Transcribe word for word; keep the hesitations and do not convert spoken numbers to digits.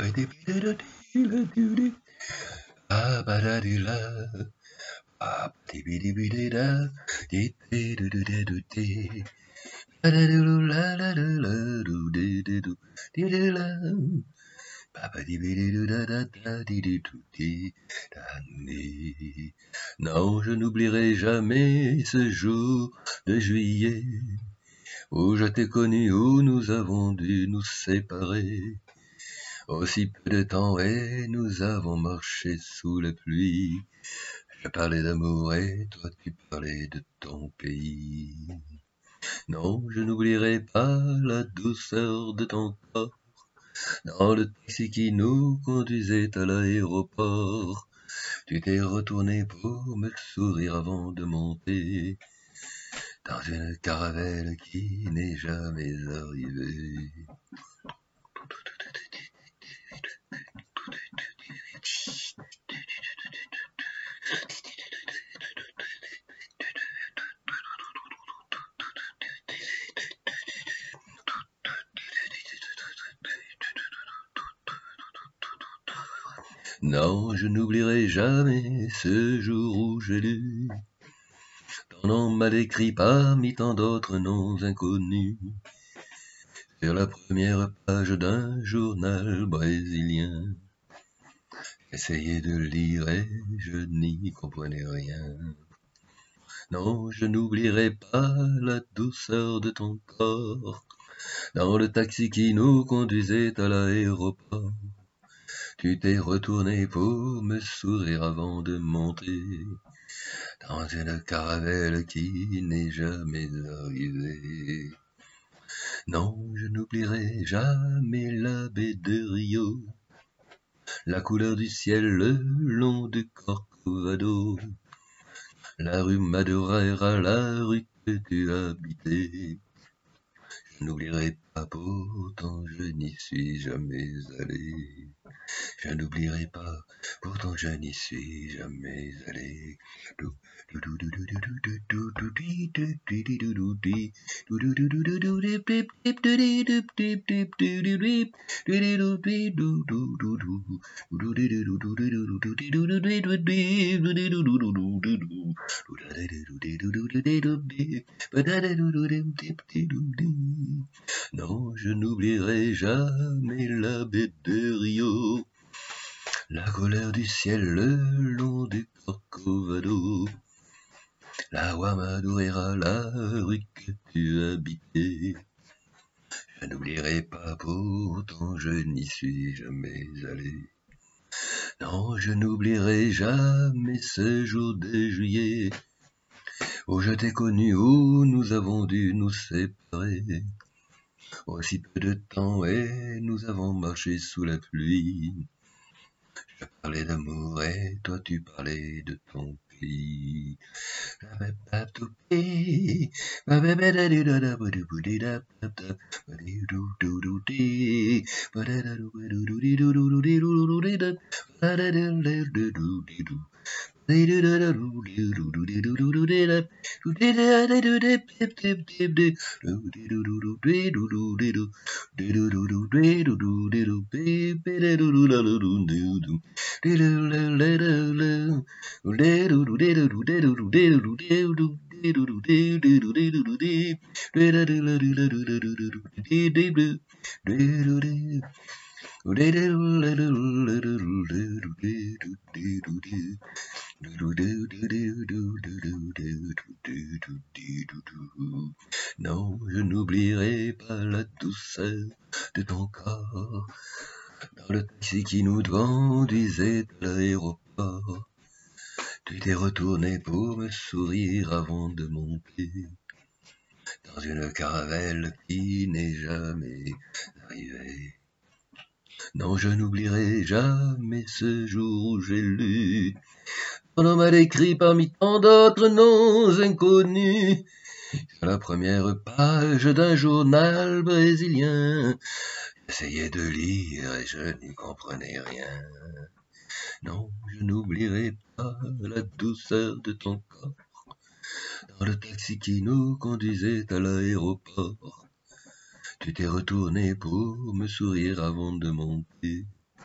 Non, je n'oublierai jamais ce jour de juillet où je t'ai connu, où nous avons dû nous séparer. Aussi peu de temps et nous avons marché sous la pluie. Je parlais d'amour et toi tu parlais de ton pays. Non, je n'oublierai pas la douceur de ton corps dans le taxi qui nous conduisait à l'aéroport. Tu t'es retourné pour me sourire avant de monter dans une caravelle qui n'est jamais arrivée. Non, je n'oublierai jamais ce jour où j'ai lu ton nom mal écrit parmi tant d'autres noms inconnus sur la première page d'un journal brésilien. J'essayais de lire et je n'y comprenais rien. Non, je n'oublierai pas la douceur de ton corps dans le taxi qui nous conduisait à l'aéroport. Tu t'es retourné pour me sourire avant de monter dans une caravelle qui n'est jamais arrivée. Non, je n'oublierai jamais la baie de Rio, la couleur du ciel le long du Corcovado, la rue Madureira, la rue que tu habitais. Je n'oublierai pas, pourtant je n'y suis jamais allé. Je n'oublierai pas, pourtant je n'y suis jamais allé. Non, je n'oublierai jamais la baie de Rio, la colère du ciel le long du Corcovado, la rue Madureira, la rue que tu habitais. Je n'oublierai pas, pourtant je n'y suis jamais allé. Non, je n'oublierai jamais ce jour de juillet où je t'ai connu, où nous avons dû nous séparer. Aussi peu de temps et nous avons marché sous la pluie. Je parlais d'amour et toi tu parlais de ton pays. Non, je n'oublierai pas la douceur de ton corps dans le taxi qui nous conduisait à l'aéroport. Tu t'es retourné pour me sourire avant de monter dans une caravelle qui n'est jamais arrivée. Non, je n'oublierai jamais ce jour où j'ai lu ton nom mal écrit parmi tant d'autres noms inconnus sur la première page d'un journal brésilien. J'essayais de lire et je n'y comprenais rien. Non, je n'oublierai pas la douceur de ton corps dans le taxi qui nous conduisait à l'aéroport. Tu t'es retourné pour me sourire avant de monter